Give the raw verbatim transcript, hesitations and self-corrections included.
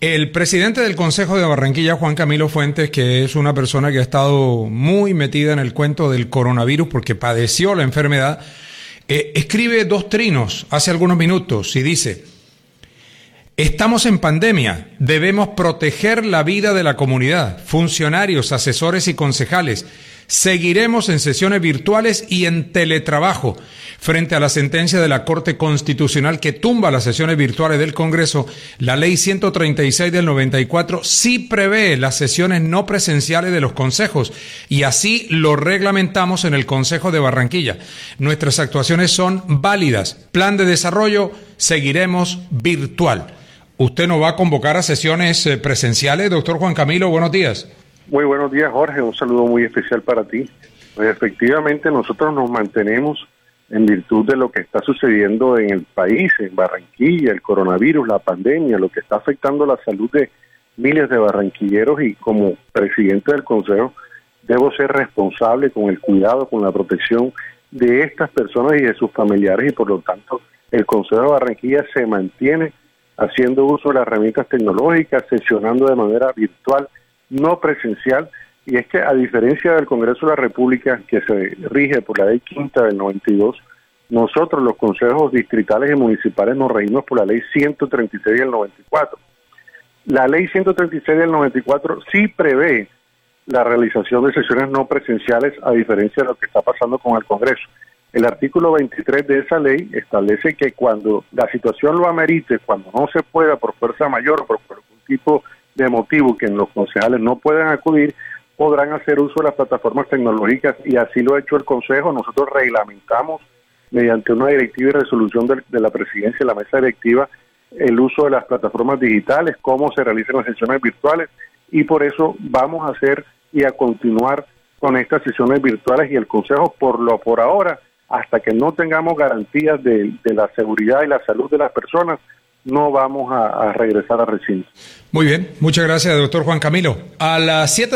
El presidente del Consejo de Barranquilla, Juan Camilo Fuentes, que es una persona que ha estado muy metida en el cuento del coronavirus porque padeció la enfermedad, eh, escribe dos trinos hace algunos minutos y dice: estamos en pandemia, debemos proteger la vida de la comunidad, funcionarios, asesores y concejales. Seguiremos en sesiones virtuales y en teletrabajo. Frente a la sentencia de la Corte Constitucional que tumba las sesiones virtuales del Congreso, la Ley ciento treinta y seis del noventa y cuatro sí prevé las sesiones no presenciales de los consejos y así lo reglamentamos en el Consejo de Barranquilla. Nuestras actuaciones son válidas. Plan de desarrollo, seguiremos virtual. ¿Usted no va a convocar a sesiones presenciales, doctor Juan Camilo? Buenos días. Muy buenos días, Jorge. Un saludo muy especial para ti. Pues efectivamente nosotros nos mantenemos en virtud de lo que está sucediendo en el país, en Barranquilla, el coronavirus, la pandemia, lo que está afectando la salud de miles de barranquilleros, y como presidente del Consejo debo ser responsable con el cuidado, con la protección de estas personas y de sus familiares, y por lo tanto el Consejo de Barranquilla se mantiene haciendo uso de las herramientas tecnológicas, sesionando de manera virtual, no presencial. Y es que, a diferencia del Congreso de la República, que se rige por la Ley Quinta del noventa y dos, nosotros los consejos distritales y municipales nos regimos por la Ley ciento treinta y seis del noventa y cuatro. La Ley ciento treinta y seis del noventa y cuatro sí prevé la realización de sesiones no presenciales, a diferencia de lo que está pasando con el Congreso. El artículo veintitrés de esa ley establece que cuando la situación lo amerite, cuando no se pueda por fuerza mayor o por algún tipo de motivo que los concejales no puedan acudir, podrán hacer uso de las plataformas tecnológicas, y así lo ha hecho el Consejo. Nosotros reglamentamos mediante una directiva y resolución de, de la presidencia y la mesa directiva el uso de las plataformas digitales, cómo se realizan las sesiones virtuales, y por eso vamos a hacer y a continuar con estas sesiones virtuales, y el Consejo por lo por ahora, hasta que no tengamos garantías de, de la seguridad y la salud de las personas, no vamos a, a regresar al recinto. Muy bien, muchas gracias, doctor Juan Camilo. A las siete